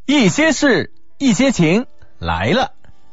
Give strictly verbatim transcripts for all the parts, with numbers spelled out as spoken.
一些事，一些情来了。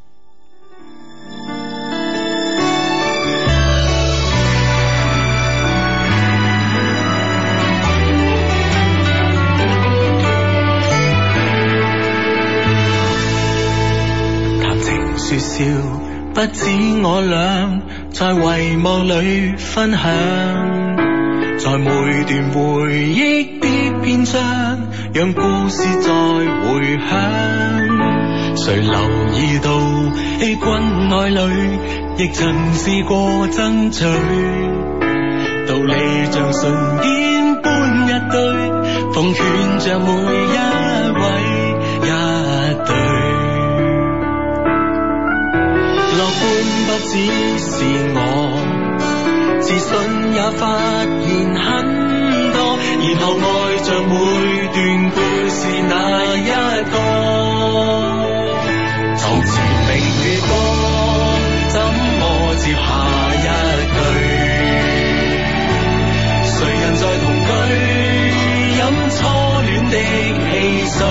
談情說笑，不止我倆在遺忘裏分享，在每段回憶的篇章，讓故事再回響。誰留意到欺君愛侶，亦曾試過爭取，道理像唇邊般一堆，奉勸着每一位一對。樂觀不只是我，自信也發現很多，然後愛着每段故事那一個。床前明月光，怎麼接下一句？誰人在同居，飲初戀的汽水？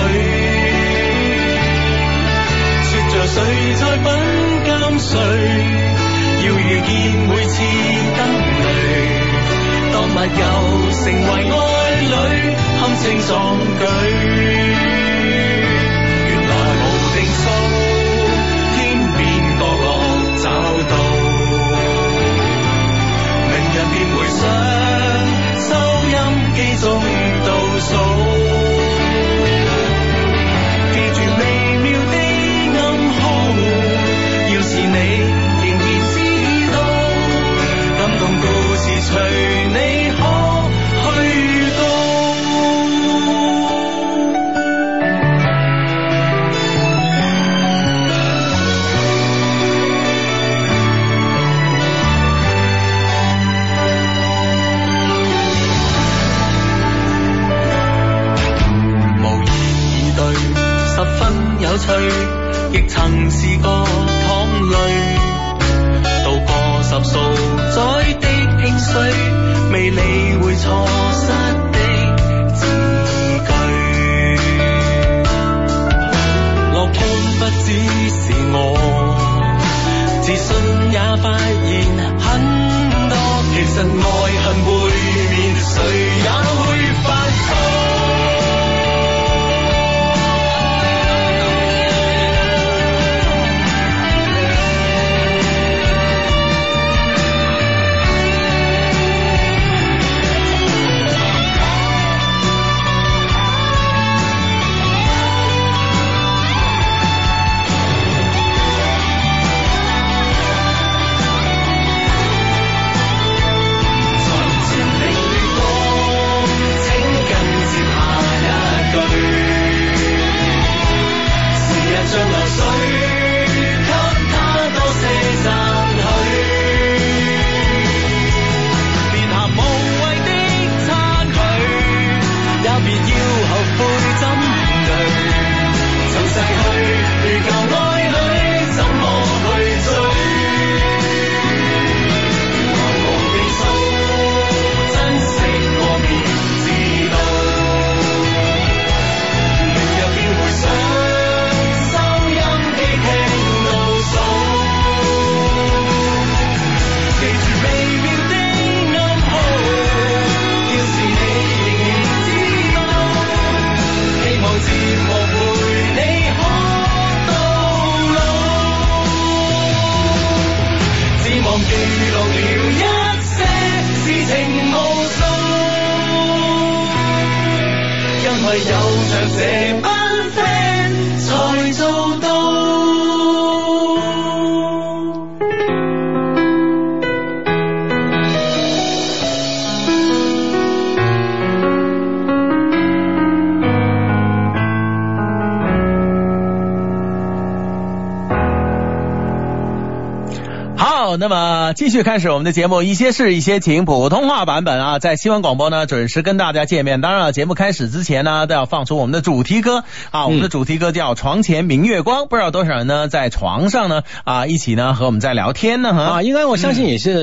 說着誰在品鑑誰？要遇見每次燈淚，當密友成為愛侶，堪稱壯舉。原來無定數，天邊角落找到，明日便回想，收音機中倒數，記住微妙的暗號，要是你故事隨你可去到。無言以對，十分有趣，亦曾試過淌淚，渡過十數載的興衰，未理會錯失的字句。樂觀不只是我，自信也發現很多。其實愛恨背面，誰也會犯錯。 那么继续开始我们的节目，一些事一些情普通话版本啊，在西湾广播呢准时跟大家见面。当然了，节目开始之前呢都要放出我们的主题歌啊，我们的主题歌叫床前明月光，不知道多少人呢在床上呢啊一起呢和我们在聊天呢哈、 啊，应该我相信也是有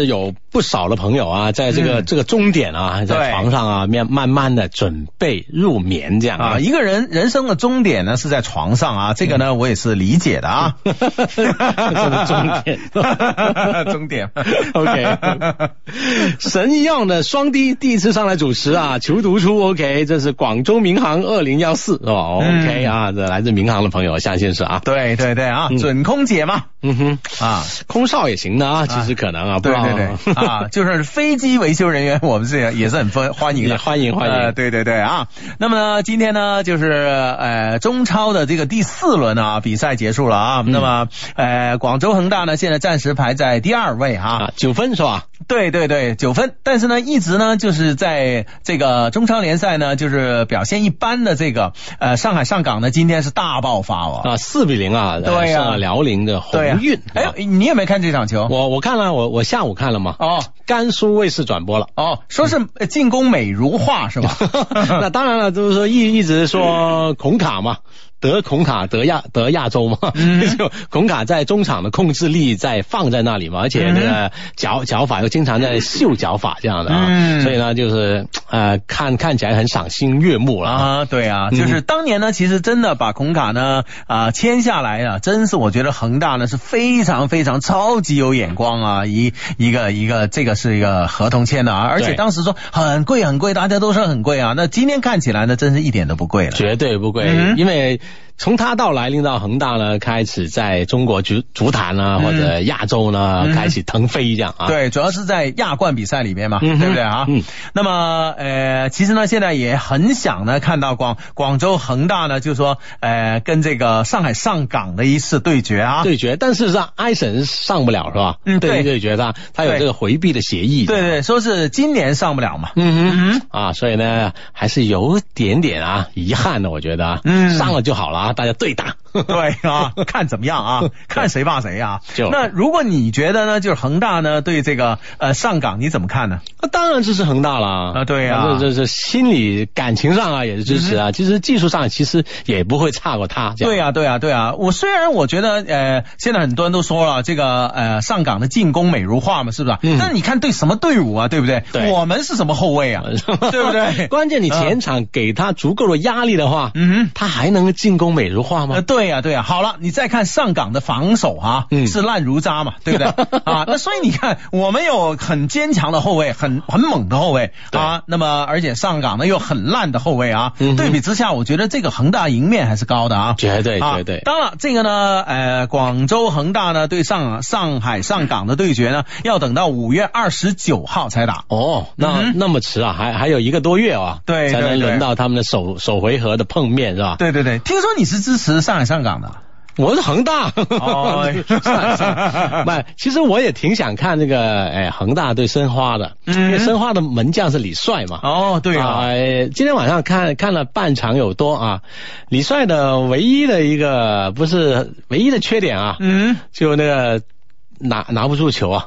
不少的朋友啊，在这个、嗯、这个终点啊，在床上啊，慢慢慢的准备入眠这样啊。一个人人生的终点呢是在床上啊，这个呢、嗯、我也是理解的啊。 这是终点， 终点。 OK， 神一样的双低第一次上来主持啊，求读出 OK， 这是广州民航二零一四哦 ，OK、嗯、啊，这来自民航的朋友，相信是啊。 对对对啊，嗯、准空姐嘛， 嗯哼啊，空少也行的啊，其实可能啊，啊不对对对啊，就是飞机维修人员，我们是也是很欢欢迎的， 欢迎欢迎、 呃，对对对啊。那么呢，今天呢，就是呃中超的这个第四轮啊比赛结束了啊，嗯、那么呃广州恒大呢现在暂时排在第二位啊， 啊九分是吧？ 对对对，九分，但是呢，一直呢就是在这个中超联赛呢，就是表现一般的这个呃上海上港呢，今天是大爆发哦， 啊四比零啊， 对呀、啊， 辽宁的宏运。 哎、啊，你有没有看这场球？ 我我看了，我我下午看了嘛。 哦， 甘肃卫视转播了。 哦，说是进攻美如画是吧？ 那当然了，就是说一一直说孔卡嘛。得孔卡得亚得亚洲嘛，嗯、就孔卡在中场的控制力在放在那里嘛，而且这个脚脚法又经常在秀脚法这样的啊，嗯、所以呢就是呃看看起来很赏心悦目了啊。对啊，就是当年呢，其实真的把孔卡呢啊、呃、签下来啊，真是我觉得恒大呢是非常非常超级有眼光啊，一一个一个这个是一个合同签的啊，而且当时说很贵很贵，大家都说很贵啊，那今天看起来呢，真是一点都不贵了， 绝对不贵，嗯、因为。从他到来领导恒大呢，开始在中国足足坛呢、嗯、或者亚洲呢、嗯、开始腾飞这样啊。 对，主要是在亚冠比赛里面嘛，嗯、对不对啊？嗯。那么呃，其实呢，现在也很想呢看到广广州恒大呢，就说呃跟这个上海上港的一次对决啊。 对决，但是上埃神上不了是吧？嗯，对对决他他有这个回避的协议。 对对，说是今年上不了嘛。 嗯哼啊，所以呢还是有点点啊遗憾的，我觉得。嗯。上了就好了啊。大家对打， 对啊，看怎么样啊？看谁怕谁啊？那如果你觉得呢，就是恒大呢对这个呃上港你怎么看呢？ 那当然支持恒大了啊，对啊， 这这这心理感情上啊也是支持啊。嗯、其实技术上其实也不会差过他。 对啊，对啊，对啊。我虽然我觉得呃现在很多人都说了这个呃上港的进攻美如画嘛，是不是？嗯。但你看对什么队伍啊，对不对？ 对。 我们是什么后卫啊？对不对？ 关键你前场给他足够的压力的话，嗯，他还能进攻美如画吗？ 呃，对呀、啊，对呀、啊。好了，你再看上港的防守哈、啊，嗯，是烂如渣嘛，对不对？啊，那所以你看，我们有很坚强的后卫，很很猛的后卫啊，那么而且上港呢又很烂的后卫啊，嗯、对比之下，我觉得这个恒大赢面还是高的啊， 绝对绝对。 啊、当然，这个呢，呃，广州恒大呢对上上海上港的对决呢，要等到五月二十九号才打。 哦，那、嗯、那么迟啊，还还有一个多月啊， 对， 才能轮到他们的首首回合的碰面是吧？ 对对对，听说你是支持上海上港的。 我是恒大，哦，不，其实我也挺想看这个，哎，恒大对申花的，嗯、因为申花的门将是李帅嘛。 哦，对啊， 呃，今天晚上看看了半场有多啊，李帅的唯一的一个不是唯一的缺点啊，嗯，就那个拿拿不住球啊。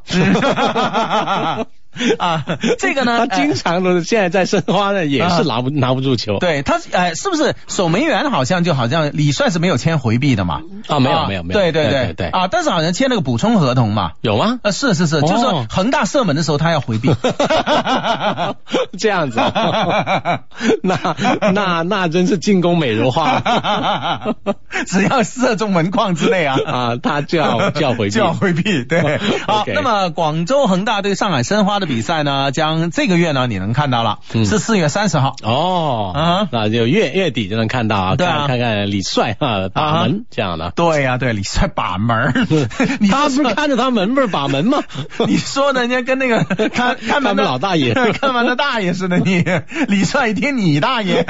啊，这个呢， 他经常都现在在申花呢，也是拿不、啊、拿不住球。 对他，呃，是不是守门员好像就好像李帅是没有签回避的嘛？ 啊，没有、啊、没有没有。 对对对对对啊，但是好像签了个补充合同嘛？ 有吗？ 呃，是是是，哦、就是说恒大射门的时候他要回避。 这样子、啊，那那那真是进攻美如画。 只要射中门框之内啊啊，他就要就要回避， 就要回避。对，好， okay. 那么广州恒大对上海申花的比赛呢，将这个月呢你能看到了，嗯、是四月三十号哦，啊，那就月月底就能看到啊， 对啊， 看看看李帅啊把门、啊、这样的， 对呀、啊，对，李帅把门， 他不是看着他门不是把门吗？ 你说人家跟那个看看门的老大爷， 看门的大爷似的，你李帅一听你大爷。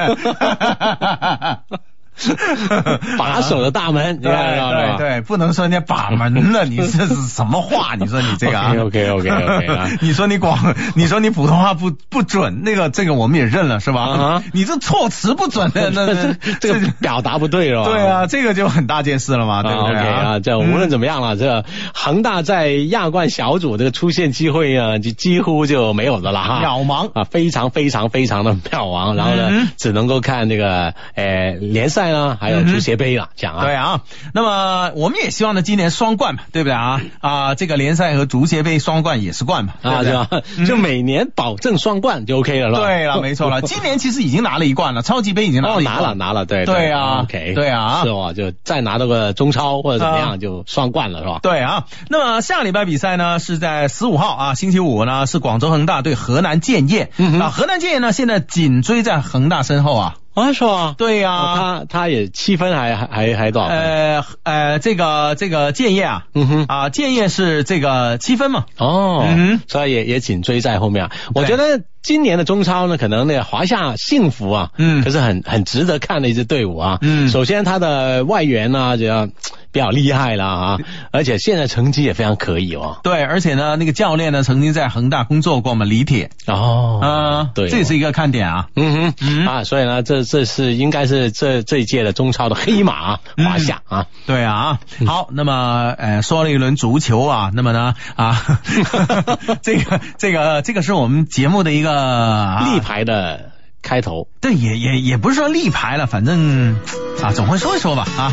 把守的大门， 对对对，不能说人家把门了，你这是什么话？你说你这个啊 ，OK OK OK OK 啊， 你说你广，你说你普通话不不准，那个这个我们也认了是吧？啊，你这措辞不准的，那那这个表达不对了吧？ 对啊，这个就很大件事了嘛，对不对 ？OK 啊，这无论怎么样了，这恒大在亚冠小组这个出现机会啊，就几乎就没有的了哈， 渺茫啊，非常非常非常的渺茫，然后呢，只能够看这个呃联赛。 赛呢，还有足协杯了，讲、嗯、啊。 对啊，那么我们也希望呢，今年双冠嘛，对不对啊？啊，这个联赛和足协杯双冠也是冠嘛，对不对啊，就就每年保证双冠就 OK 了了。 对了，没错了，今年其实已经拿了一冠了，超级杯已经拿了一冠、 哦、拿了拿了，对对啊 ，OK， 对啊， 是哦，就再拿到个中超或者怎么样、啊、就双冠了是吧？ 对啊，那么下礼拜比赛呢是在十五号啊，星期五呢是广州恒大对河南建业、嗯、啊，河南建业呢现在紧追在恒大身后啊。 啊，是吧？ 对呀、啊哦，他他也七分还还还多少分？ 呃呃，这个这个建业啊，嗯哼啊，建业是这个七分嘛。 哦，嗯，所以也也紧追在后面。我觉得今年的中超呢，可能那个华夏幸福啊，嗯，可是很很值得看的一支队伍啊。嗯，首先他的外援呢，就要比较厉害了啊，而且现在成绩也非常可以哦。 对，而且呢，那个教练呢，曾经在恒大工作过嘛，李铁。 哦， 啊、呃，对、哦，这是一个看点啊。 嗯哼，嗯啊，所以呢，这这是应该是这这一届的中超的黑马华夏啊、嗯。 对啊，好，那么呃说了一轮足球啊，那么呢啊，这个这个这个是我们节目的一个、啊、 立牌的开头。 对，也也也不是说立牌了，反正啊总会说一说吧啊。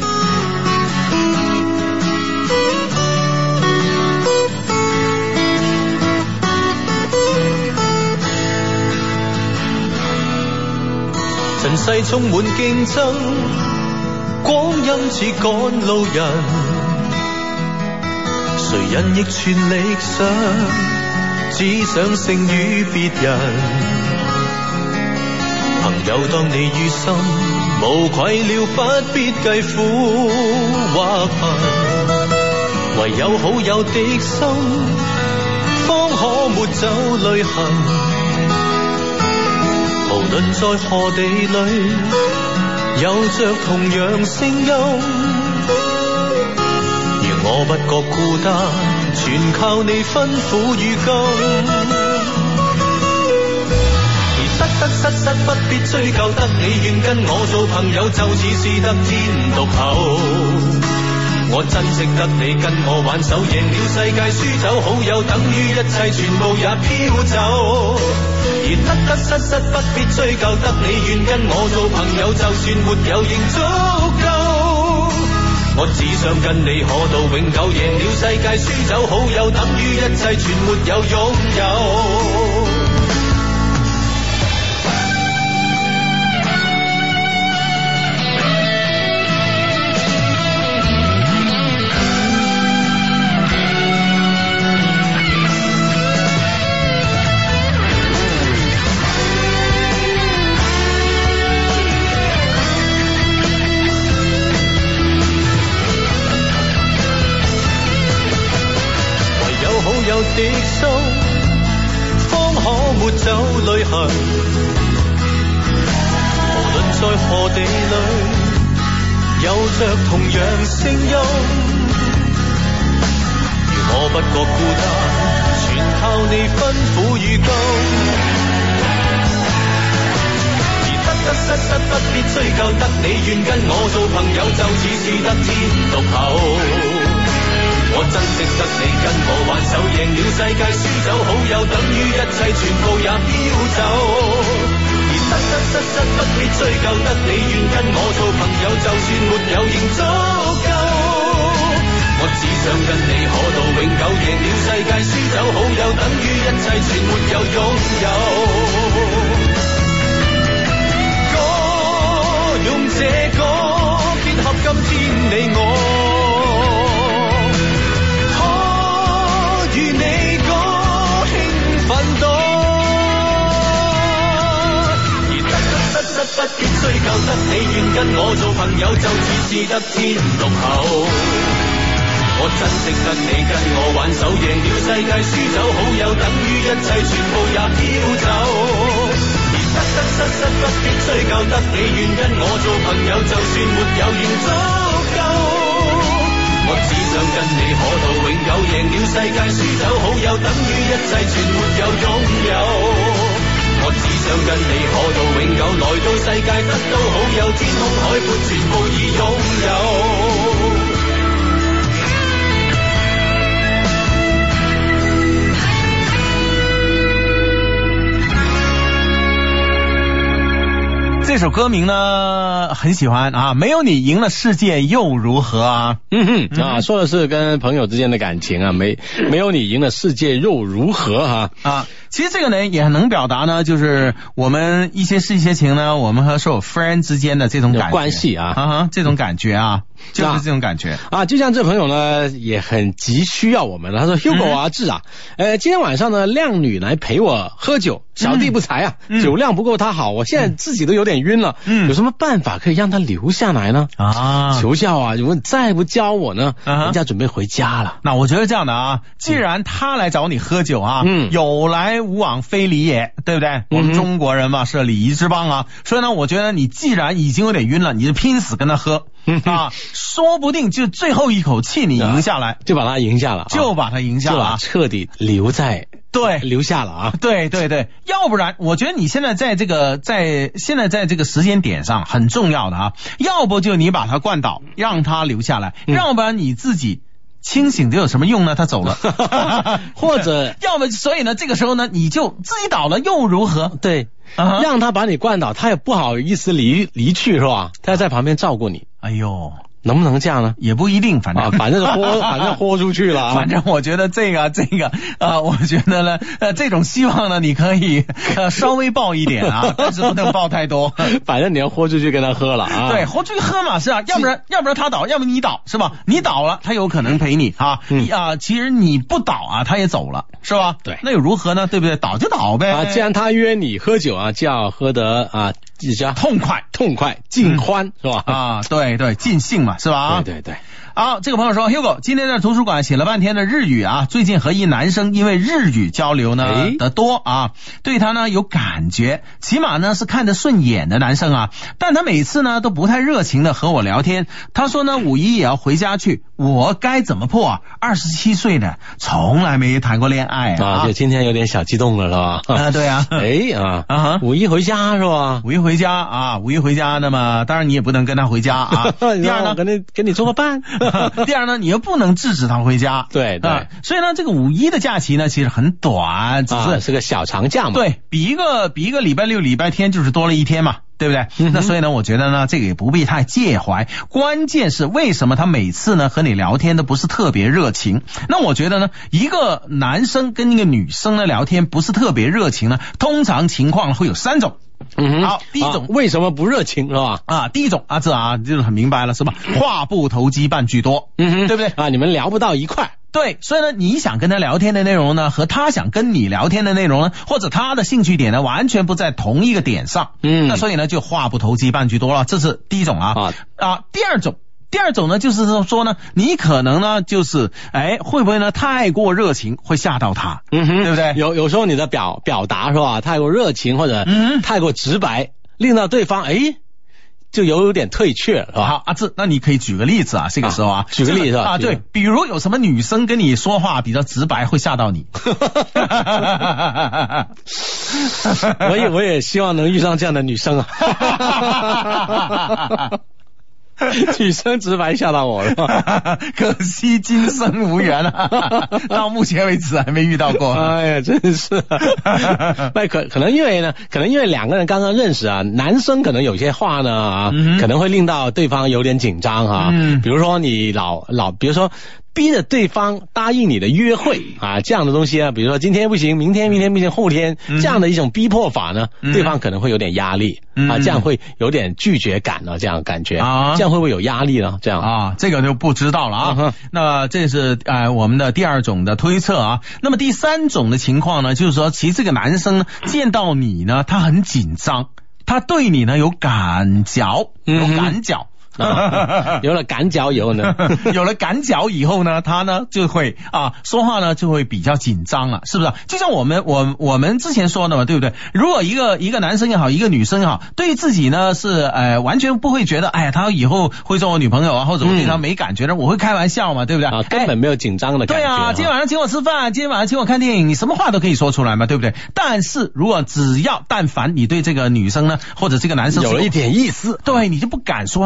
塵世充滿競爭，光陰似趕路人，誰人亦全力想，只想勝於別人。朋友當你於心，無愧了不必計苦或貧，唯有好友的心，方可抹走淚痕。無論在何地裏，有着同樣聲音。如我不覺孤單，全靠你吩咐與禁。而得得失失不必追究，得你願跟我做朋友，就似是得天獨厚。我珍惜得你跟我挽手，贏了世界輸走好友，等於一切全部也飄走。而得得失失不必追究，得你願跟我做朋友，就算沒有仍足夠。我只想跟你可到永久，贏了世界輸走好友，等於一切全沒有擁有。的心方可抹走淚痕，無論在何地裏，有着同樣聲音。如我不覺孤單，全靠你吩咐與禁。而得得失失不必追究，得你願跟我做朋友，就似是得天獨厚。我珍惜得你跟我挽手，贏了世界輸走好友，等於一切全部也飄走。而得得失失不必追究，得你願跟我做朋友，就算沒有仍足夠。我只想跟你可到永久，贏了世界輸走好友，等於一切全沒有擁有。歌用這歌結合今天你我，與你歌興奮多，而得得失失不必追究，得你願跟我做朋友，就似是得天獨厚。我珍惜得你跟我挽手，贏了世界輸走好友，等於一切全部也飄走。而得得失失不必追究，得你願跟我做朋友，就算沒有仍足夠。我只想跟你可到永久，贏了世界輸走好友，等於一切全沒有擁有。我只想跟你可到永久，來到世界得到好友，天空海闊全部已擁有。 这首歌名呢呢很喜欢啊，没有你赢了世界又如何啊？ 嗯哼啊，说的是跟朋友之间的感情啊，没没有你赢了世界又如何哈啊？其实这个呢也很能表达呢，就是我们一些事一些情呢，我们和所有 friend 之间的这种感觉关系啊， 啊哈，这种感觉啊，就是这种感觉啊。就像这朋友呢也很急需要我们，他说 Hugo 啊志啊，呃今天晚上呢靓女来陪我喝酒，小弟不才啊，嗯、酒量不够他好，我现在自己都有点晕了，嗯，有什么办法可以让他留下来呢？啊，求教啊！如果你再不教我呢，啊、人家准备回家了。 那我觉得这样的啊，既然他来找你喝酒啊，嗯，有来无往非礼也，对不对？嗯、我们中国人嘛是礼仪之邦啊，所以呢，我觉得你既然已经有点晕了，你就拼死跟他喝。啊，说不定就最后一口气你赢下来， 就把他赢下了， 就把他赢下了， 彻底留在对留下了啊！ 对对对，要不然我觉得你现在在这个在现在在这个时间点上很重要的啊，要不就你把他灌倒，让他留下来，嗯、要不然你自己清醒的有什么用呢？他走了， 或者要么所以呢，这个时候呢，你就自己倒了又如何？ 对。Uh-huh. 让他把你灌倒，他也不好意思离离去是吧？他要在旁边照顾你。 哎呦， 能不能这样呢？ 也不一定，反正、 啊、反正豁，反正豁出去了、啊。 反正我觉得这个这个啊，我觉得呢，呃，这种希望呢，你可以呃稍微抱一点啊，但是不能抱太多。 反正你要豁出去跟他喝了啊。 对，豁出去喝嘛，是啊，要不然要不然他倒，要不你倒，是吧？你倒了，他有可能陪你啊。嗯、啊，其实你不倒啊，他也走了，是吧？ 对， 那又如何呢？对不对？倒就倒呗。 啊，既然他约你喝酒啊，就要喝得啊。叫痛快痛快尽欢、嗯、是吧？ 啊，对对，尽兴嘛，是吧？ 对对对。 好，这个朋友说 Hugo 今天在图书馆写了半天的日语啊，最近和一男生因为日语交流呢的多啊，对他呢有感觉，起码呢是看得顺眼的男生啊，但他每次呢都不太热情的和我聊天。他说呢五一也要回家去，我该怎么破啊？二十七岁的从来没谈过恋爱啊， 啊就今天有点小激动了是吧？ 啊对啊， 哎啊啊五一回家是吧？ 五一回家啊，五一回家，那么当然你也不能跟他回家啊。第二呢， 跟你跟你做个伴。 第二呢，你又不能制止他回家。 对对、 啊，所以呢，这个五一的假期呢，其实很短，只是、 啊、是个小长假嘛。 对比一个比一个礼拜六、礼拜天就是多了一天嘛。对不对、嗯？那所以呢，我觉得呢，这个也不必太介怀。关键是为什么他每次呢和你聊天都不是特别热情？那我觉得呢，一个男生跟一个女生呢聊天不是特别热情呢，通常情况会有三种。 嗯， 好，第一种、 啊、为什么不热情是吧？ 啊，第一种啊，这啊就是很明白了是吧？话不投机半句多， 嗯哼， 对不对？ 啊，你们聊不到一块。 对，所以呢，你想跟他聊天的内容呢，和他想跟你聊天的内容呢，或者他的兴趣点呢，完全不在同一个点上。嗯，那所以呢，就话不投机半句多了，这是第一种啊。啊, 啊第二种，第二种呢，就是说呢，你可能呢，就是哎，会不会呢，太过热情会吓到他？嗯哼，对不对？ 有有时候你的表表达是吧，太过热情或者嗯太过直白，令到对方哎。就有点退却是吧？ 好，阿志，那你可以举个例子啊，这个时候啊， 啊举个例子啊，对，比如有什么女生跟你说话比较直白，会吓到你。 我也我也希望能遇上这样的女生啊。女生直白吓到我了， 可惜今生无缘啊！到目前为止还没遇到过。 哎呀，真是。那可可能因为呢，可能因为两个人刚刚认识啊，男生可能有些话呢啊，嗯、可能会令到对方有点紧张哈、啊。嗯，比如说你老老，比如说。逼着对方答应你的约会啊，这样的东西啊，比如说今天不行，明天明天不行，后天、嗯、这样的一种逼迫法呢、嗯，对方可能会有点压力、嗯、啊，这样会有点拒绝感呢，这样感觉啊，这样会不会有压力呢？这样啊，这个就不知道了啊。嗯、那这是呃我们的第二种的推测啊。那么第三种的情况呢，就是说，其实这个男生呢见到你呢，他很紧张，他对你呢有感觉，有感觉。嗯啊、有了感脚以后呢， 有了感脚以后呢，他呢就会啊说话呢就会比较紧张了，是不是？就像我们我我们之前说的嘛，对不对？如果一个一个男生也好，一个女生也好，对自己呢是呃完全不会觉得，哎呀，他以后会做我女朋友啊，或者我对他没感觉的、嗯，我会开玩笑嘛，对不对？ 啊，根本没有紧张的感觉、 哎。对啊，今天晚上请我吃饭，今天晚上请我看电影，你什么话都可以说出来嘛，对不对？但是如果只要但凡你对这个女生呢，或者这个男生有了一点意思， 对你就不敢说话这么随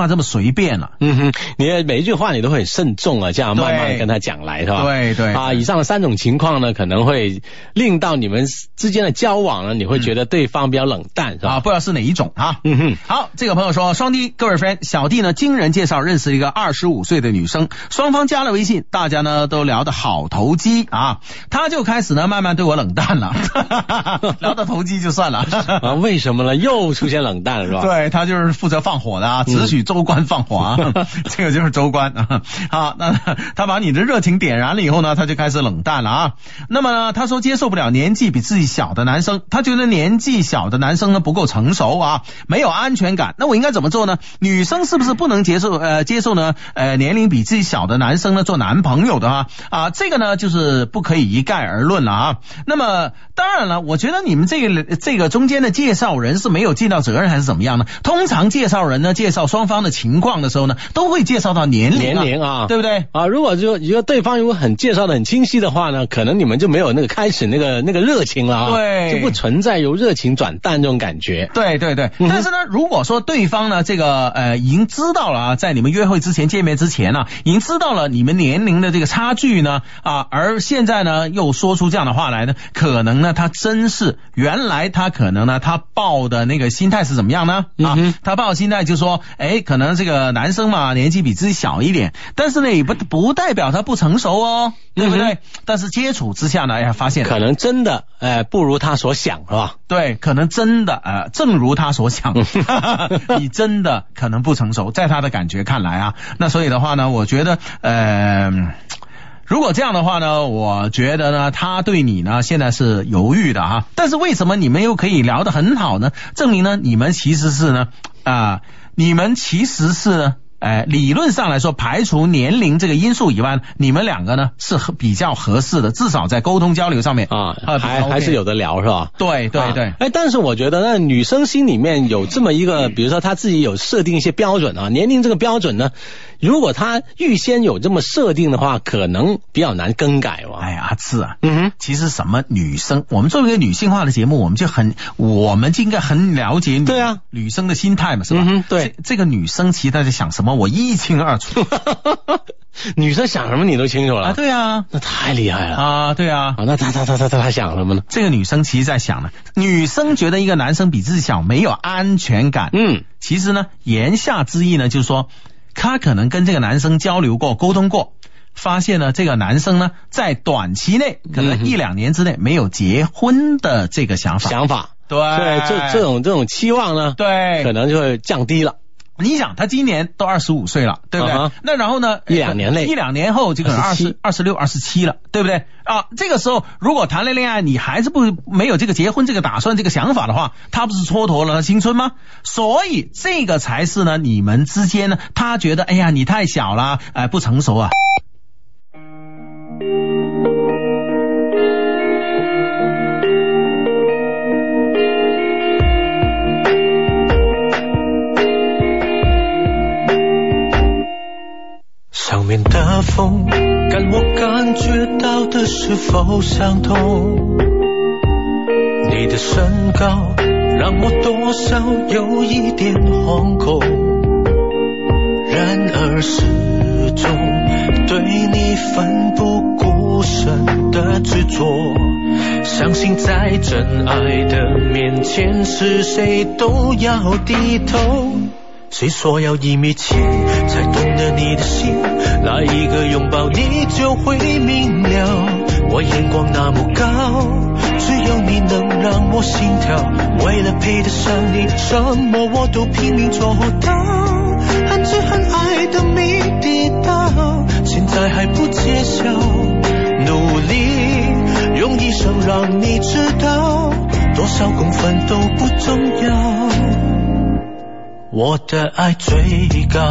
随便了。 嗯哼，你的每一句话你都会很慎重啊，这样慢慢的跟他讲来，是吧？ 对对啊，以上的三种情况呢，可能会令到你们之间的交往呢，你会觉得对方比较冷淡，是吧？ 啊，不知道是哪一种啊。 嗯哼， 好，这个朋友说，双弟，各位 friend， 小弟呢经人介绍认识一个二十五岁的女生，双方加了微信，大家呢都聊得好投机啊，他就开始呢慢慢对我冷淡了，聊得投机就算了啊，为什么呢？又出现冷淡了，是吧？ 对，他就是负责放火的啊，只许州官放火啊，嗯、这个就是州官啊。好，那他把你的热情点燃了以后呢，他就开始冷淡了啊。那么呢，他说接受不了年纪比自己小的男生，他觉得年纪小的男生呢不够成熟啊，没有安全感。那我应该怎么做呢？女生是不是不能接受呃接受呢？呃，年龄比自己小的男生呢做男朋友的啊？啊，这个呢就是不可以一概而论了啊。那么当然了，我觉得你们这个这个中间的介绍人是没有尽到责任还是怎么样呢？通常介绍人呢介绍双方的情况的时候呢，都会介绍到年龄、啊、 年龄啊， 对不对啊？如果就如果对方如果很介绍的很清晰的话呢，可能你们就没有那个开始那个那个热情了啊， 对， 就不存在由热情转淡这种感觉。 对对对， 嗯、 但是呢，如果说对方呢这个呃已经知道了啊，在你们约会之前见面之前呢、啊，已经知道了你们年龄的这个差距呢啊，而现在呢又说出这样的话来呢，可能呢他真是原来他可能呢他抱的那个心态是怎么样呢？啊， 嗯、 他抱的心态就说，哎，可能这个男生嘛年纪比自己小一点，但是呢也不不代表他不成熟哦，对不对？嗯、但是接触之下呢，哎，发现可能真的哎、呃、不如他所想，是吧？ 对，可能真的呃正如他所想，你真的可能不成熟，在他的感觉看来啊，那所以的话呢，我觉得呃。如果这样的话呢，我觉得呢，他对你呢现在是犹豫的啊，但是为什么你们又可以聊得很好呢？证明呢，你们其实是呢啊、呃，你们其实是呢。哎，理论上来说，排除年龄这个因素以外，你们两个呢是比较合适的，至少在沟通交流上面啊，还、OK、还是有的聊，是吧？ 对对对。 哎、啊，但是我觉得那女生心里面有这么一个，比如说她自己有设定一些标准啊，年龄这个标准呢，如果她预先有这么设定的话，可能比较难更改嘛。 哎呀，阿志啊， 嗯哼， 其实什么女生，我们作为一个女性化的节目，我们就很，我们就应该很了解女对啊女生的心态嘛，是吧？ 嗯、对， 这这个女生其实她在想什么，我一清二楚。 女生想什么你都清楚了啊？对啊， 那太厉害了啊！对啊， 啊，那她她她她她想什么呢？ 这个女生其实在想呢，女生觉得一个男生比自己小，没有安全感。 嗯， 其实呢，言下之意呢，就是说她可能跟这个男生交流过、沟通过，发现呢，这个男生呢，在短期内，可能一两年之内没有结婚的这个想法。 想法， 对， 对，这这种这种期望呢， 对， 可能就会降低了。 你想，他今年都二十五岁了，对不对？ Uh-huh. 那然后呢？ 一两年内， 一两年后就可能二十二十六、二十七了，对不对？啊，这个时候如果谈了恋爱，你还是不没有这个结婚这个打算、这个想法的话，他不是蹉跎了青春吗？所以这个才是呢，你们之间呢，他觉得哎呀，你太小了，哎、呃，不成熟啊。 上面的风跟我感觉到的是否相同？你的身高让我多少有一点惶恐，然而始终对你奋不顾身的执着，相信在真爱的面前是谁都要低头。谁说要一米七才懂得你的心？来一个拥抱你就会明了。我眼光那么高，只有你能让我心跳。为了配得上你，什么我都拼命做到。很知很爱的谜底到现在还不揭晓，努力用一生让你知道，多少公分都不重要，我的爱最高。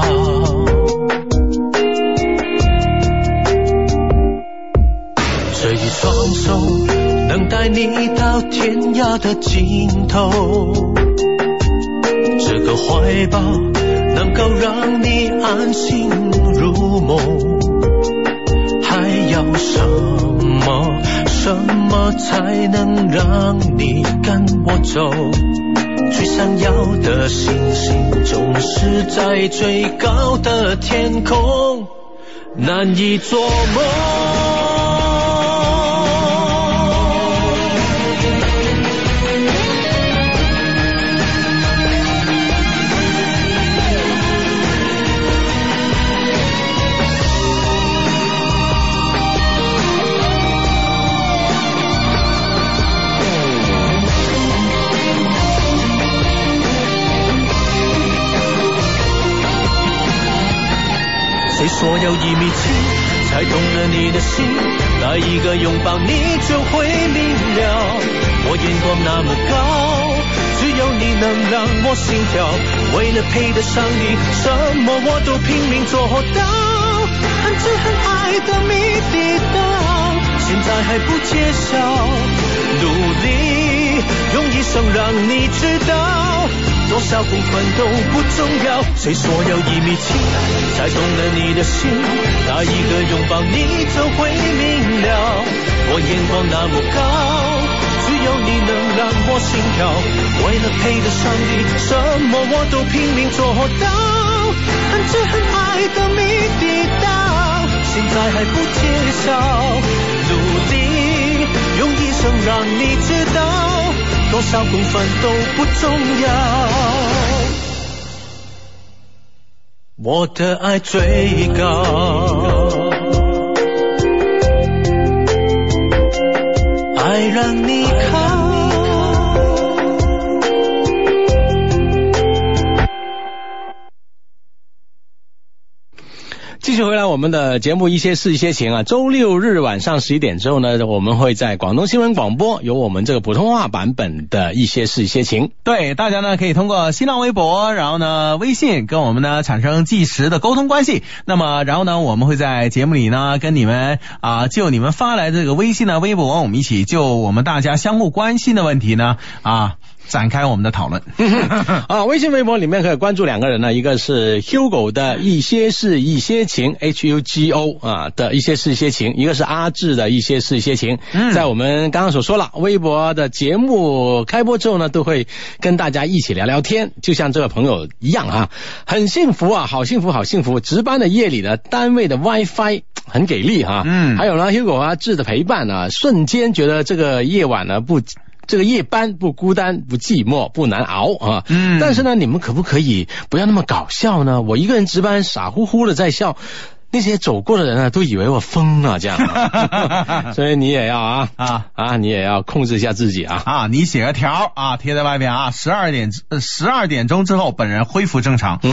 这一双手能带你到天涯的尽头，这个怀抱能够让你安心入梦，还要什么什么才能让你跟我走？ 最想要的星星总是在最高的天空，难以捉摸。谁说要一米七才懂了你的心，那一个拥抱你就会明了。我眼光那么高，只有你能让我心跳，为了配得上你，什么我都拼命做到。很知很爱的谜底到现在还不揭晓，努力用一生让你知道，多少公分都不重要。谁说要一米七才懂了你的心，那一个拥抱你就会明了。我眼光那么高，只有你能让我心跳，为了配得上你，什么我都拼命做到。很知很爱的谜底到现在还不揭晓，努力用一生让你知道，多少公分都不重要，我的爱最高，爱让你靠。 继续回来我们的节目一些事一些情啊，周六日晚上十一点之后呢，我们会在广东新闻广播有我们这个普通话版本的一些事一些情。 对，大家呢可以通过新浪微博，然后呢微信跟我们呢产生即时的沟通关系。那么然后呢我们会在节目里呢跟你们啊就你们发来的这个微信呢微博，我们一起就我们大家相互关心的问题呢啊展开我们的讨论啊，微信微博里面可以关注两个人呢，一个是 Hugo 的一些事一些情 H U G O 啊的一些事一些情，一个是阿志的一些事一些情。嗯，在我们刚刚所说了，微博的节目开播之后呢，都会跟大家一起聊聊天，就像这位朋友一样啊，很幸福啊，好幸福好幸福。值班的夜里呢，单位的 WiFi 很给力哈、啊。嗯，还有呢 Hugo 阿志的陪伴啊，瞬间觉得这个夜晚呢不。这个夜班不孤单不寂寞不难熬啊，嗯，但是呢你们可不可以不要那么搞笑呢？我一个人值班傻乎乎的在笑，那些走过的人啊都以为我疯了这样、啊、所以你也要啊啊啊你也要控制一下自己啊啊你写个条啊贴在外面啊，十二点十二点钟之后本人恢复正常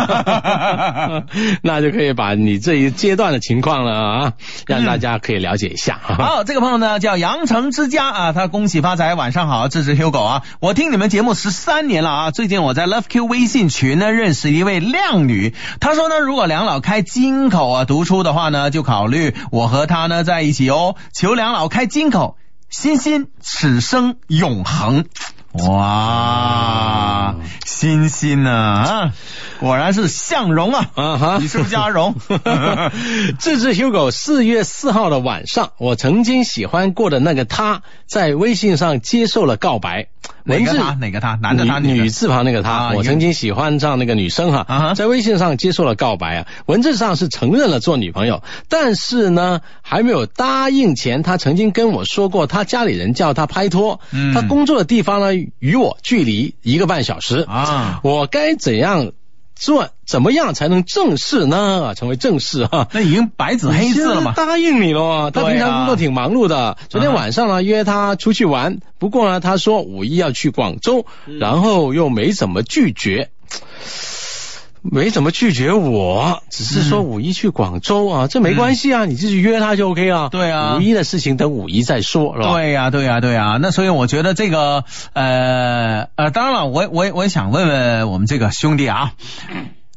那就可以把你这一阶段的情况了啊让大家可以了解一下、 嗯、好，这个朋友呢叫羊城之家啊，他恭喜发财，晚上好，支持 Hugo 啊，我听你们节目十三年了啊，最近我在 Love Q 微信群呢认识一位靓女，她说呢如果梁老开金口啊读出的话呢，就考虑我和他呢在一起哦，求梁老开金口，欣欣此生永恒。哇，欣欣呢啊，果然是向荣啊！啊哈，你是不是叫荣？ 自制 Hugo 四月四号的晚上，我曾经喜欢过的那个他，在微信上接受了告白。 哪个他？哪个他？男的他？ 女, 女字旁那个他、啊，我曾经喜欢上那个女生哈、啊，在微信上接受了告白啊，文字上是承认了做女朋友，但是呢，还没有答应前，他曾经跟我说过，他家里人叫他拍拖，嗯、他工作的地方呢，与我距离一个半小时啊，我该怎样做？怎么样才能正式呢？成为正式哈、啊？ 那已经白纸黑字了嘛？ 答应你了，他平常工作挺忙碌的。啊、昨天晚上呢约他出去玩，不过呢他说五一要去广州，嗯、然后又没怎么拒绝。没怎么拒绝我，只是说五一去广州啊、嗯、这没关系啊、嗯、你自己约他就 OK 了。 对啊， 五一的事情等五一再说，是吧？ 对呀、啊、对呀、啊、对呀、啊、那所以我觉得这个呃呃当然了，我我我也想问问我们这个兄弟啊，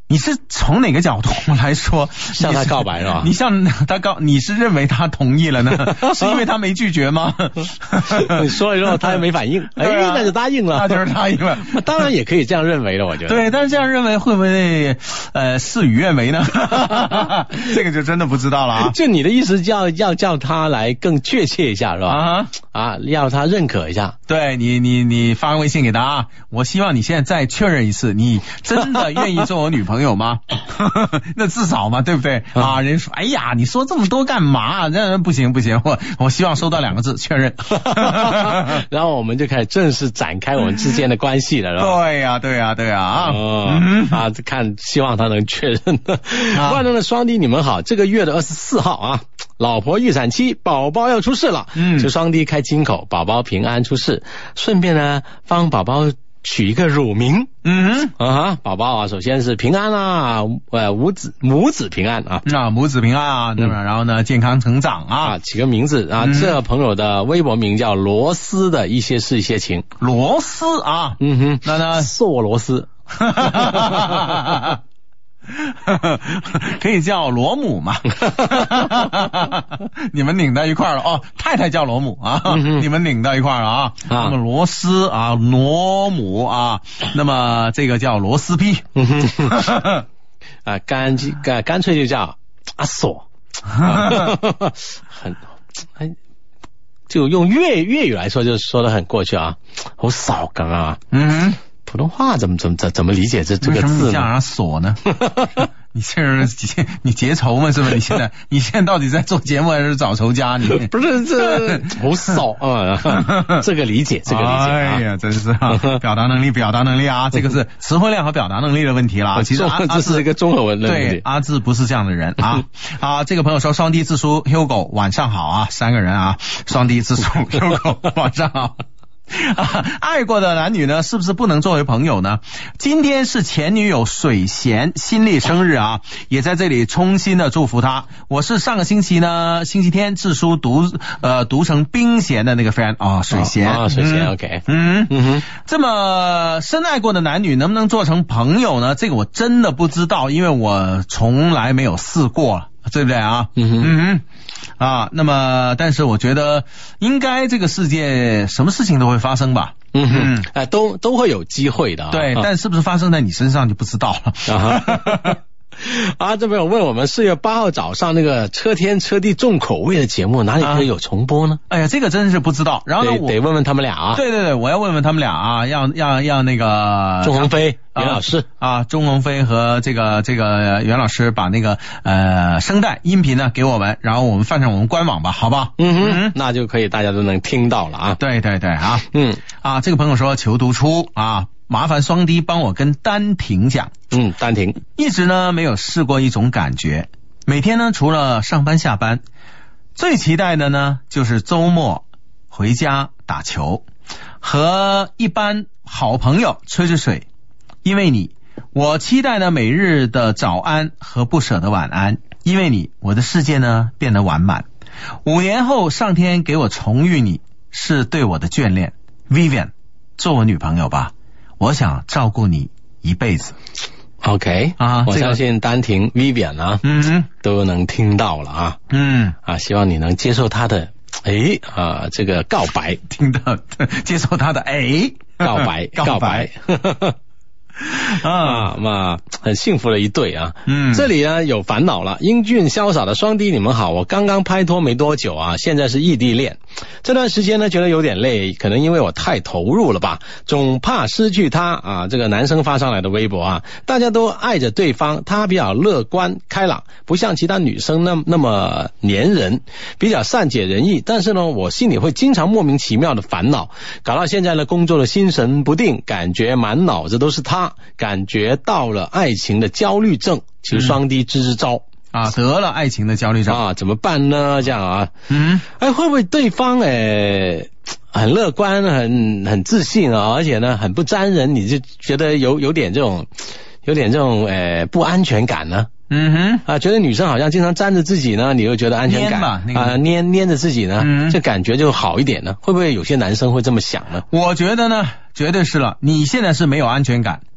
你是从哪个角度来说向他告白是吧？ 你向他告，你是认为他同意了呢？是因为他没拒绝吗？ 你说了之后他也没反应，哎，啊、那就答应了， 那就是答应了。 当然也可以这样认为了，我觉得。 对，但是这样认为会不会呃事与愿违呢？这个就真的不知道了啊。 就你的意思叫要叫他来更确切一下是吧？啊啊，要他认可一下。 对你你你发个微信给他啊，我希望你现在再确认一次，你真的愿意做我女朋友吗？那至少嘛，对不对啊？人家说，哎呀，你说这么多干嘛？这不行不行，我我希望收到两个字，确认。 然后我们就开始正式展开我们之间的关系了，是吧？ 对呀、啊、对呀、啊、对呀啊！ 哦、嗯、啊，看希望他能确认的。万能的双低，你们好，这个月的二十四号啊，老婆预产期，宝宝要出世了，嗯，就双低开金口，宝宝平安出世，顺便呢帮宝宝取一个乳名，嗯啊，宝宝啊，首先是平安啊，呃，母子母子平安啊， 啊，母子平安啊，那么、嗯、然后呢，健康成长啊， 啊起个名字啊，嗯、这朋友的微博名叫罗斯的一些事一些情， 罗斯啊， 嗯哼， 那呢， 索罗斯。 可以叫罗姆嘛？你们拧到一块儿了哦，太太叫罗姆啊，嗯、你们拧到一块儿了啊。那么罗斯啊，罗姆啊，那么这个叫螺丝批， 啊，干干干脆就叫阿索，很哎，就用粤粤语来说，就说得很过去啊，好少梗啊，嗯。普通话怎么怎么怎怎么理解这这个字呢？ 为什么你叫人锁呢？你这是你结仇吗？是不是？你现在你现在到底在做节目还是找仇家？你不是这好少啊！这个理解，这个理解、啊。 哎呀，真是啊！表达能力，表达能力啊！这个是词汇量和表达能力的问题啦。其实阿这是一个综合文的问题。 对，阿志不是这样的人啊啊！这个朋友说双低自述 Hugo 晚上好啊，三个人啊，双低自述 Hugo 晚上好。啊，爱过的男女呢，是不是不能作为朋友呢？今天是前女友水贤新历生日啊，也在这里衷心的祝福她。我是上个星期呢，星期天自书读呃读成冰贤的那个 friend 啊、哦，水贤啊、哦，水贤、嗯、OK， 嗯嗯哼，这么深爱过的男女能不能做成朋友呢？这个我真的不知道，因为我从来没有试过，对不对啊？嗯哼。嗯哼啊，那么，但是我觉得应该这个世界什么事情都会发生吧。 嗯哼，哎、嗯，都都会有机会的、啊。 对，啊、但是不是发生在你身上就不知道了。啊啊，这边有问我们四月八号早上那个车天车地重口味的节目哪里可以有重播呢？ 啊、哎呀，这个真是不知道。然后呢，我得问问他们俩啊。 对对对，我要问问他们俩啊，要要要那个钟鸿飞袁老师啊，钟鸿飞和这个这个袁老师把那个呃声带音频呢给我们，然后我们放上我们官网吧，好吧？ 嗯哼，嗯那就可以大家都能听到了啊。 对对对啊， 嗯啊，这个朋友说求读出啊。麻烦双低帮我跟丹婷讲， 嗯，丹婷一直呢没有试过一种感觉，每天呢除了上班下班，最期待的呢就是周末回家打球，和一般好朋友吹吹水。因为你，我期待呢每日的早安和不舍的晚安。因为你，我的世界呢变得完满。五年后上天给我重遇你，是对我的眷恋。Vivian， 做我女朋友吧。我想照顾你一辈子。 OK 啊，我相信丹婷 Vivian 啊，嗯，都能听到了啊，嗯啊，希望你能接受他的哎啊这个告白， 听到接受他的哎告白告白。啊，嘛，很幸福的一对啊。嗯，这里呢有烦恼了。英俊潇洒的双低，你们好，我刚刚拍拖没多久啊，现在是异地恋。这段时间呢，觉得有点累，可能因为我太投入了吧，总怕失去他啊。这个男生发上来的微博啊，大家都爱着对方，他比较乐观开朗，不像其他女生那那么黏人，比较善解人意。但是呢，我心里会经常莫名其妙的烦恼，搞到现在呢，工作的心神不定，感觉满脑子都是他。感觉到了爱情的焦虑症，请双低支支招、 嗯、啊！得了爱情的焦虑症啊，怎么办呢？这样啊，嗯，哎，会不会对方哎很乐观、很很自信啊，而且呢很不沾人，你就觉得有有点这种有点这种哎不安全感呢？嗯哼，啊，觉得女生好像经常粘着自己呢，你又觉得安全感吧、那个、啊，粘粘着自己呢，嗯，这感觉就好一点呢。会不会有些男生会这么想呢？ 我觉得呢，绝对是了。你现在是没有安全感，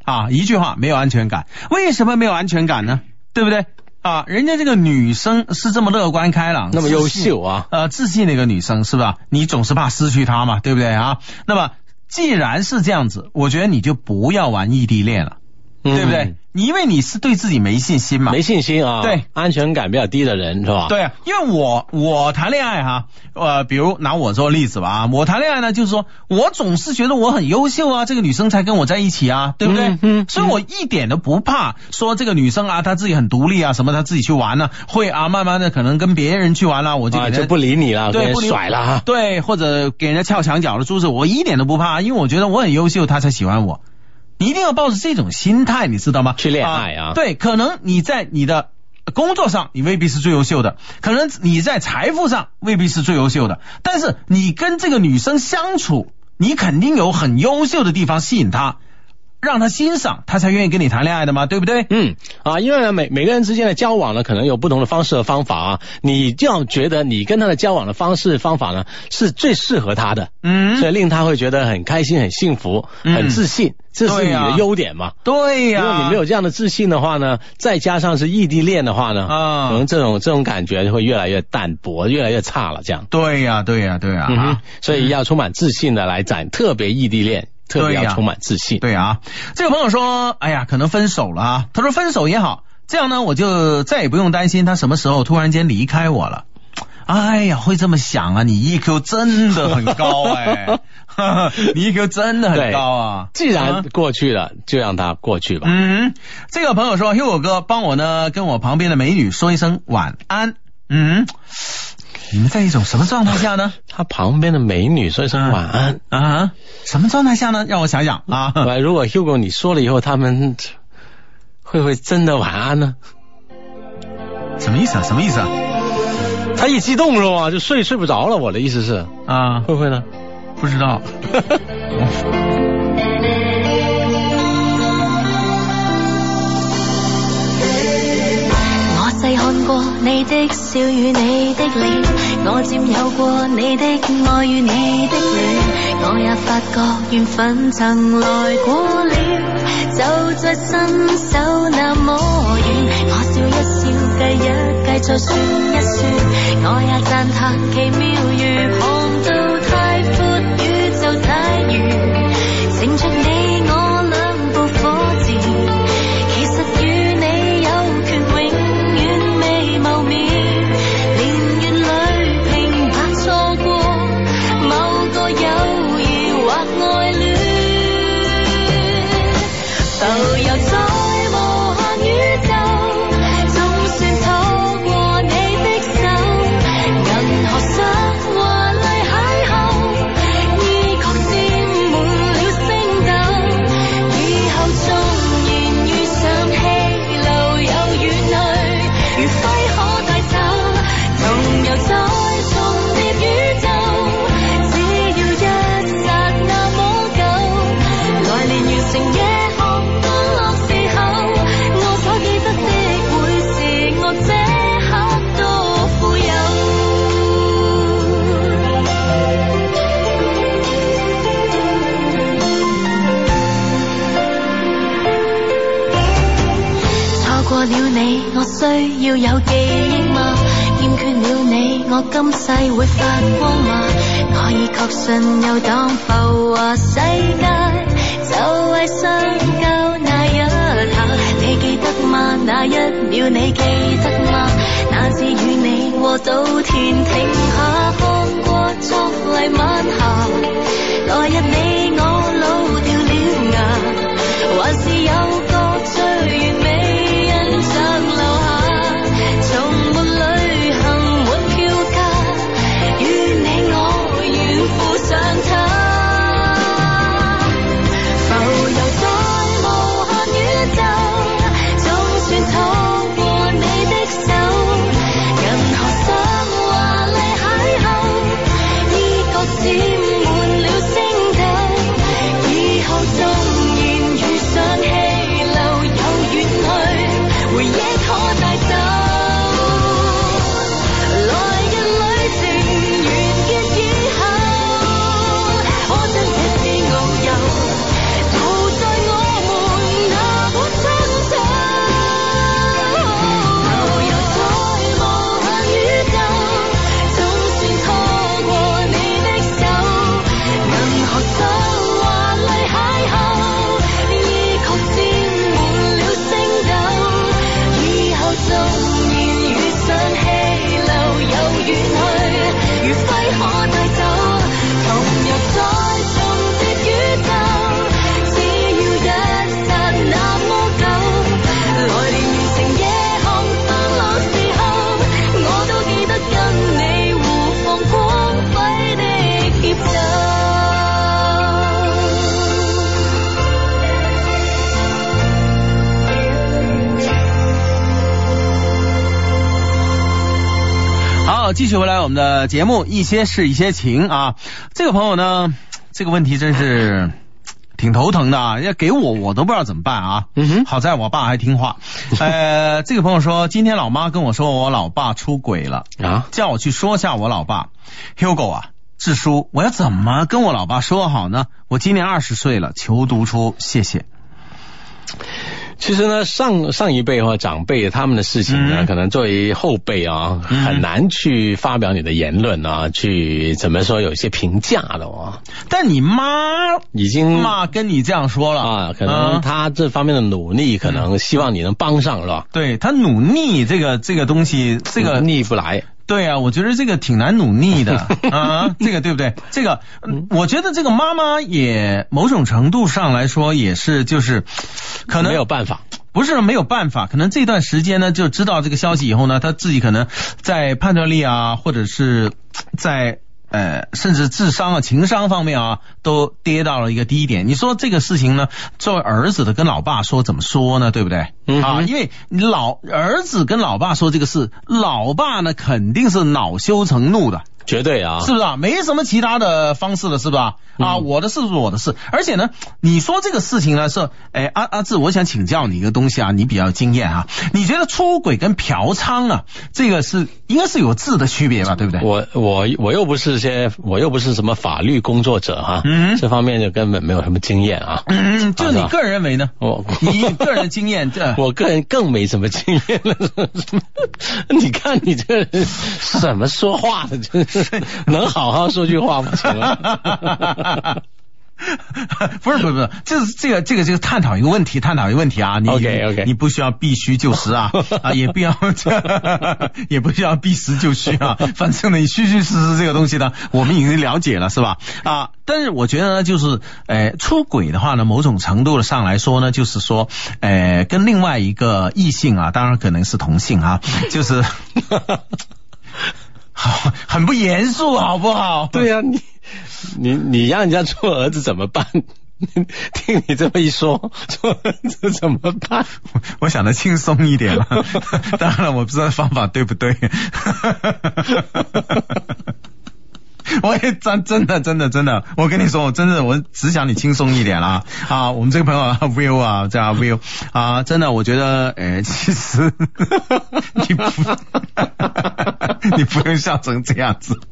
啊，一句话，没有安全感。为什么没有安全感呢？对不对？啊，人家这个女生是这么乐观开朗， 那么优秀啊， 呃，自信的一个女生，是吧？你总是怕失去她嘛，对不对啊？那么既然是这样子，我觉得你就不要玩异地恋了，嗯、对不对？你因为你是对自己没信心嘛， 没信心啊， 对， 安全感比较低的人是吧？ 对啊，因为我我谈恋爱哈，呃，比如拿我做例子吧啊，我谈恋爱呢，就是说我总是觉得我很优秀啊，这个女生才跟我在一起啊，对不对？嗯，嗯所以我一点都不怕说这个女生啊，她自己很独立啊，什么她自己去玩呢、啊，会啊，慢慢的可能跟别人去玩了、啊，我就给人、 啊、就不理你了， 对， 不甩了哈， 对，或者给人家撬墙角的珠子，我一点都不怕，因为我觉得我很优秀，她才喜欢我。你一定要抱着这种心态，你知道吗？ 去恋爱啊、 啊对，可能你在你的工作上你未必是最优秀的，可能你在财富上未必是最优秀的，但是你跟这个女生相处，你肯定有很优秀的地方吸引她，让她欣赏，她才愿意跟你谈恋爱的嘛，对不对？ 嗯啊，因为呢每每个人之间的交往呢，可能有不同的方式和方法啊，你就要觉得你跟他的交往的方式方法呢是最适合他的，嗯，所以令他会觉得很开心、很幸福、嗯、很自信。这是你的优点嘛？ 对呀、啊， 如果你没有这样的自信的话呢，再加上是异地恋的话呢，啊，可能这种这种感觉就会越来越淡薄，越来越差了。这样。 对呀、啊，对呀、啊，对呀、啊嗯。 所以要充满自信的来展，特别异地恋，特别要充满自信。 对啊，这个朋友说，哎呀，可能分手了啊。他说分手也好，这样呢，我就再也不用担心他什么时候突然间离开我了。哎呀，会这么想啊？你 E Q 真的很高哎、欸，你 E Q 真的很高啊！ 既然过去了，就让它过去吧。 嗯，这个朋友说 ，Hugo 哥，帮我呢跟我旁边的美女说一声晚安。嗯，你们在一种什么状态下呢？ 他旁边的美女说一声晚安啊？啊什么状态下呢？让我想想啊。 如果 Hugo 你说了以后，他们会不会真的晚安呢？ 什么意思啊？什么意思啊？ 他一激动是吧，就睡睡不着了。我的意思是啊， 会不会呢？ 不知道。 我細看過你的笑與你的臉，我佔有過你的愛與你的戀，我也發覺緣分曾來過了，就在伸手那麼遠。我笑一笑，計一計，再算一算，我也讚嘆奇妙，如航道太闊，宇宙太遠，乘着你我兩部火箭，其實與你有權永遠未謀面，年月裏平白錯過某個友誼或愛戀，浮游在無限宇宙，總算錯過你的手，銀河上華麗邂逅，已確佔滿了星斗，以後縱然遇上氣流又遠去，如揮可帶走，同遊在重疊宇宙，只要一剎那麼久，來年完成夜學安樂時候，我所記得的會是我這刻多富有。錯過了你，我需要有記憶嗎？欠缺了你，我今世會發光嗎？我已確信遊蕩浮華世界，就係相交那一下。你記得嗎？那一秒你記得嗎？那次與你和稻田停下，看過昨麗晚霞。來日你我老掉了牙，還是有個最完美印象留下。從沒旅行沒票價，與你我願附上它。浮游在無限宇宙，總算錯過你的手，銀河上華麗邂逅，已覺佔滿了星斗，以後縱然遇上氣好，继续回来我们的节目，一些事一些情啊。这个朋友呢，这个问题真是挺头疼的啊，要给我我都不知道怎么办啊。嗯哼，好在我爸还听话。呃，这个朋友说，今天老妈跟我说我老爸出轨了啊，叫我去说下我老爸。Hugo 啊，智叔，我要怎么跟我老爸说好呢？我今年二十岁了，求读出，谢谢。 其实呢，上上一辈或长辈他们的事情呢，嗯、可能作为后辈啊，嗯、很难去发表你的言论啊，去怎么说有一些评价的哦。 但你妈已经妈跟你这样说了啊，可能他这方面的努力，可能希望你能帮上，是吧？ 对，他努力这个这个东西，这个逆不来。 对啊，我觉得这个挺难努力的啊，这个对不对？这个，我觉得这个妈妈也某种程度上来说也是，就是可能没有办法， 不是没有办法，可能这段时间呢就知道这个消息以后呢，他自己可能在判断力啊，或者是在呃，甚至智商啊、情商方面啊，都跌到了一个低点。你说这个事情呢，作为儿子的跟老爸说怎么说呢？对不对？嗯、啊，因为老儿子跟老爸说这个事，老爸呢肯定是恼羞成怒的。 绝对啊， 是不是啊？没什么其他的方式了，是吧？嗯、啊，我的事是我的事，而且呢，你说这个事情呢是，哎，阿阿志，我想请教你一个东西啊，你比较有经验啊，你觉得出轨跟嫖娼啊，这个是应该是有质的区别吧，对不对？ 我我我又不是些，我又不是什么法律工作者哈、啊，嗯，这方面就根本没有什么经验啊。 嗯，就你个人认为呢？ 我你个人经验，这我个人更没什么经验了。你看你这人怎么说话的，真是。能好好说句话吗？请问不是不是不是，就是这个这个这个探讨一个问题，探讨一个问题啊。你 OK OK， 你不需要必须就实啊啊，也不要也不需要必实就虚啊。反正呢，你虚虚实实这个东西呢，我们已经了解了，是吧？啊，但是我觉得呢，就是呃，出轨的话呢，某种程度上来说呢，就是说呃，跟另外一个异性啊，当然可能是同性啊，就是。好，很不严肃，好不好？ 对呀、啊，你你你让人家做儿子怎么办？听你这么一说，做儿子怎么办？ 我, 我想的轻松一点了，当然了，我不知道方法对不对。我也真真的真的真的，我跟你说，我真的我只想你轻松一点啦啊！我们这个朋友啊 ，Will 啊，叫 Will 啊，真的，我觉得，诶，其实你不你不用笑成这样子。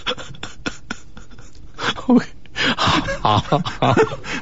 好好好。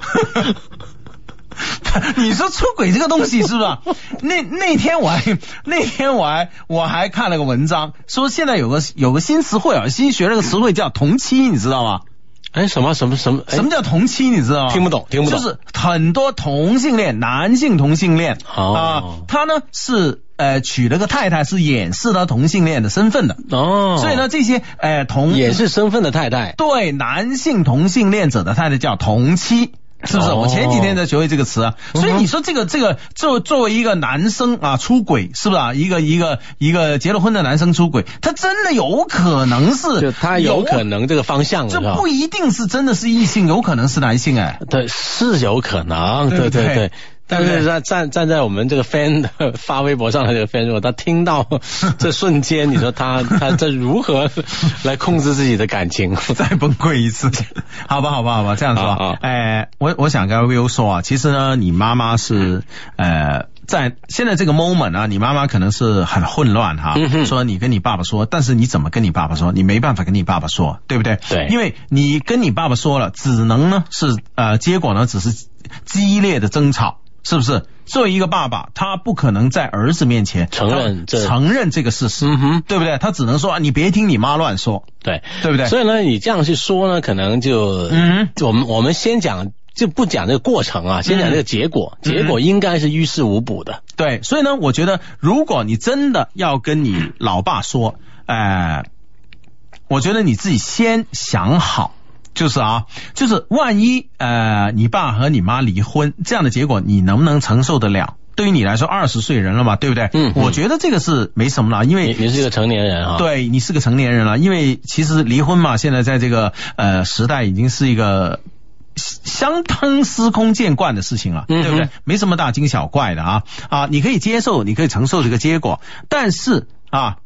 你说出轨这个东西是不是？那那天我还那天我还我还看了个文章，说现在有个有个新词汇啊，新学了个词汇叫同妻，你知道吗？ 哎，什么什么什么？ 什么叫同妻？你知道吗？ 听不懂，听不懂。 就是很多同性恋，男性同性恋啊、 哦呃，他呢是呃娶了个太太，是掩饰他同性恋的身份的哦。所以呢，这些呃同掩饰身份的太太， 对男性同性恋者的太太叫同妻。是不是？我前几天在学会这个词啊，所以你说这个这个作作为一个男生啊出轨，是不是啊？一个一个一个结了婚的男生出轨，他真的有可能是， 就他有可能这个方向， 这不一定是真的是异性，有可能是男性哎， 对，是有可能，对对对。对但是在站站在我们这个 fan 发微博上的这个 fan， 如果他听到这瞬间，你说他他这如何来控制自己的感情？ 再崩溃一次？好吧，好吧，好吧，这样说，哎、啊呃，我我想跟 Will 说啊，其实呢，你妈妈是呃。在现在这个 moment 啊，你妈妈可能是很混乱哈，嗯、说你跟你爸爸说，但是你怎么跟你爸爸说？你没办法跟你爸爸说，对不对？ 对， 因为你跟你爸爸说了，只能呢是呃，结果呢只是激烈的争吵，是不是？作为一个爸爸，他不可能在儿子面前承认这承认这个事实，嗯哼，对不对？他只能说啊，你别听你妈乱说， 对， 对不对？ 所以呢，你这样去说呢，可能就嗯，我们我们先讲。就不讲这个过程啊，先讲这个结果，嗯、结果应该是于事无补的。 对，所以呢，我觉得如果你真的要跟你老爸说，呃，我觉得你自己先想好，就是啊，就是万一呃你爸和你妈离婚这样的结果，你能不能承受得了？对于你来说，二十岁人了嘛，对不对？嗯，我觉得这个是没什么了，因为你, 你是一个成年人啊。 对，你是个成年人了，因为其实离婚嘛，现在在这个呃时代已经是一个。相当司空见惯的事情了，对不对？没什么大惊小怪的啊啊！你可以接受，你可以承受这个结果，但是啊，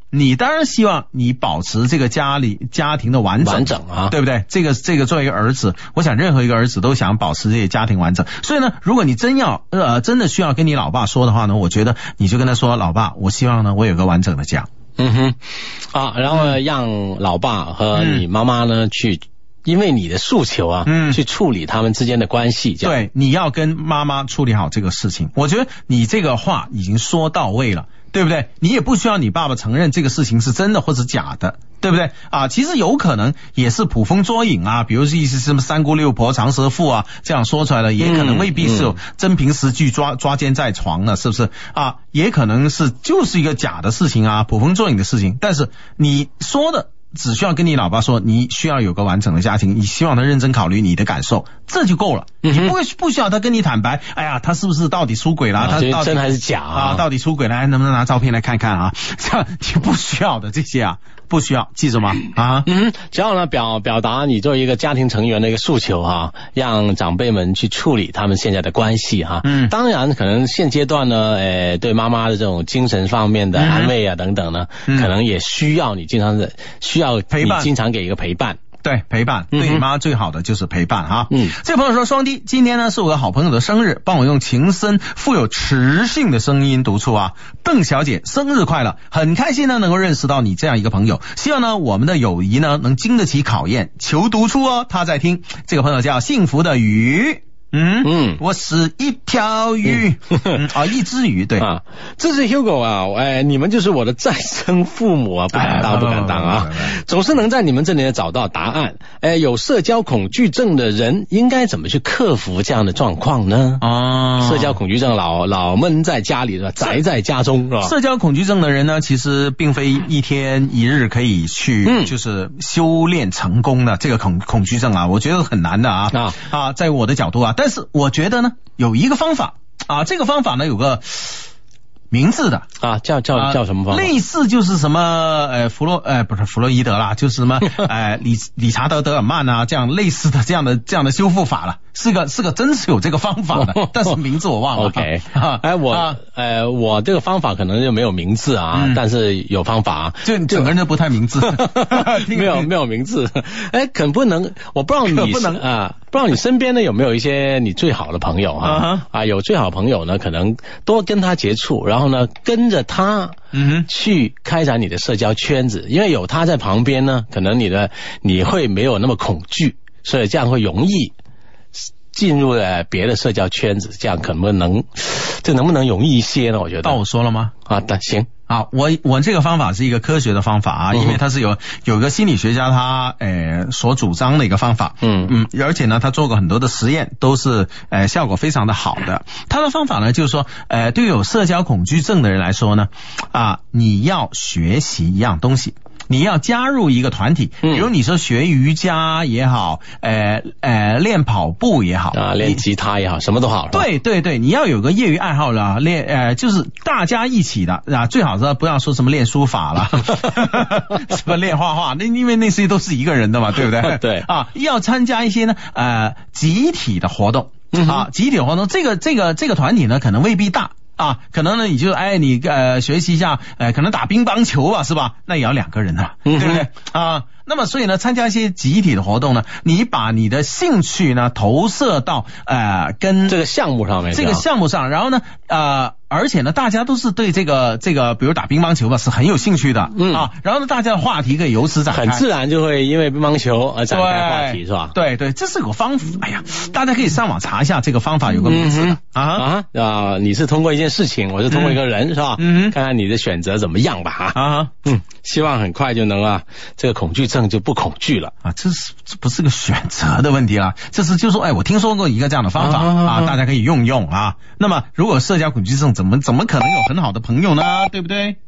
你当然希望你保持这个家里家庭的完整， 完整啊， 对不对？这个这个作为一个儿子，我想任何一个儿子都想保持这些家庭完整。所以呢，如果你真要呃真的需要跟你老爸说的话呢，我觉得你就跟他说，老爸，我希望呢我有个完整的家。 嗯哼，啊，然后呢，让老爸和你妈妈呢、嗯、去。因为你的诉求啊，嗯，去处理他们之间的关系，这样对，你要跟妈妈处理好这个事情。我觉得你这个话已经说到位了，对不对？你也不需要你爸爸承认这个事情是真的或者假的，对不对啊？其实有可能也是捕风捉影啊，比如是意思什么三姑六婆长舌妇啊，这样说出来的，也可能未必是有真凭实据抓抓奸在床的，是不是啊？也可能是就是一个假的事情啊，捕风捉影的事情。但是你说的。只需要跟你老爸说，你需要有个完整的家庭，你希望他认真考虑你的感受，这就够了。嗯、你不会不需要他跟你坦白，哎呀，他是不是到底出轨了？啊、他到底真还是假啊？ 啊到底出轨了？哎，能不能拿照片来看看啊？这样你不需要的这些啊，不需要，记住吗？啊， 嗯，只要呢表表达你作为一个家庭成员的一个诉求哈、啊，让长辈们去处理他们现在的关系哈、啊。嗯，当然可能现阶段呢，呃，对妈妈的这种精神方面的安慰啊、嗯、等等呢，嗯、可能也需要你经常的需要陪伴， 你经常给一个陪伴。 对，陪伴，对你妈最好的就是陪伴哈。 嗯， 这位朋友说，双弟，今天呢是我的好朋友的生日，帮我用情深富有磁性的声音读出啊，邓小姐生日快乐，很开心呢能够认识到你这样一个朋友，希望呢我们的友谊呢能经得起考验，求读出哦。他在听，这个朋友叫幸福的鱼。嗯嗯，我是一条鱼，嗯啊，一只鱼，对啊，这是 Hugo 啊，哎，你们就是我的再生父母啊，不敢当，不敢当啊，总是能在你们这里找到答案。哎，有社交恐惧症的人应该怎么去克服这样的状况呢？啊，社交恐惧症老老闷在家里了，宅在家中是吧？ 社交恐惧症的人呢，其实并非一天一日可以去、嗯、就是修炼成功的这个恐恐惧症啊，我觉得很难的啊啊啊，在我的角度啊。但是我觉得呢，有一个方法啊，这个方法呢有个名字的啊，叫叫叫什么方法？ 类似就是什么呃弗洛呃不是弗洛伊德啦，就是什么呃理理查德德尔曼啊，这样类似的这样的这样的修复法了，是个是个真是有这个方法的，但是名字我忘了。 OK， 哎我、啊、呃我这个方法可能就没有名字啊，嗯、但是有方法啊， 就整个人都不太名字， 没有没有名字，哎，可不能，我不知道你不能啊，不知道你身边呢有没有一些你最好的朋友啊、uh-huh. 啊，有最好朋友呢，可能多跟他接触，然后呢跟着他。嗯，去开展你的社交圈子，因为有他在旁边呢，可能你的你会没有那么恐惧，所以这样会容易进入了别的社交圈子，这样可不能，这能不能容易一些呢？我觉得。 到我说了吗？ 啊，的行。 啊，我我这个方法是一个科学的方法啊，因为它是有有个心理学家他呃所主张的一个方法，嗯嗯，而且呢他做过很多的实验，都是呃效果非常的好的。他的方法呢就是说，呃对于有社交恐惧症的人来说呢，啊你要学习一样东西。你要加入一个团体，比如你说学瑜伽也好，呃呃练跑步也好啊，练吉他也好，什么都好。 对对对，你要有个业余爱好了，练呃就是大家一起的啊，最好是不要说什么练书法了，什么练画画，那因为那些都是一个人的嘛，对不对？ 对啊，要参加一些呢呃集体的活动啊，集体活动，这个这个这个团体呢可能未必大。啊，可能呢，你就哎，你呃学习一下，呃，可能打乒乓球吧，是吧？那也要两个人的，对不对？啊，那么所以呢，参加一些集体的活动呢，你把你的兴趣呢投射到呃跟这个项目上面， 这个项目上，然后呢，呃。而且呢，大家都是对这个这个，比如打乒乓球吧，是很有兴趣的，嗯啊，然后呢，大家的话题可以由此展开， 很自然就会因为乒乓球而展开话题，是吧？ 对对，这是个方法。哎呀，大家可以上网查一下这个方法，有个名字的、 嗯、啊啊！你是通过一件事情，我是通过一个人，嗯、是吧？嗯，看看你的选择怎么样吧，哈啊，嗯，希望很快就能啊，这个恐惧症就不恐惧了啊，这是这不是个选择的问题了，这是就说，哎，我听说过一个这样的方法 啊, 啊, 啊，大家可以用用啊。那么，如果社交恐惧症，怎么怎么可能有很好的朋友呢？对不对？